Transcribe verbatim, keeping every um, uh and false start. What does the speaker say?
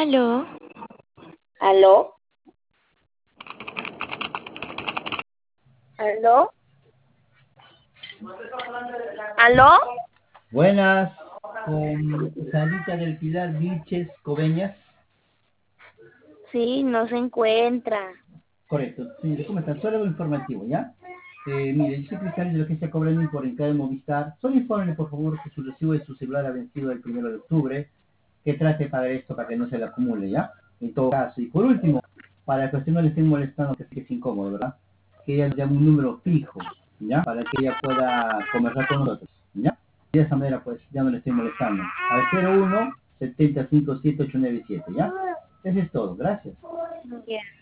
Aló, ¿Aló? ¿Aló? ¿Aló? Buenas, con Sarita del Pilar Vilches Coveñas. Sí, no se encuentra. Correcto. Señor, ¿cómo están? Solo algo informativo, ¿ya? Eh, mire, yo soy Cristian de lo que está cobrando por en cada Movistar. Solo infórmenle, por favor, que su recibo de su celular ha vencido el primero de octubre. Que trate de pagar esto para que no se le acumule, ¿ya? En todo caso. Y por último, para que usted no le estén molestando, que sí que es incómodo, ¿verdad? Que ella llame un número fijo, ¿ya? Para que ella pueda conversar con nosotros, ¿ya? Y de esa manera, pues, ya no le estoy molestando. Al cero uno, setenta, cincuenta y siete, ocho nueve siete, ¿ya? Eso es todo. Gracias. Ya.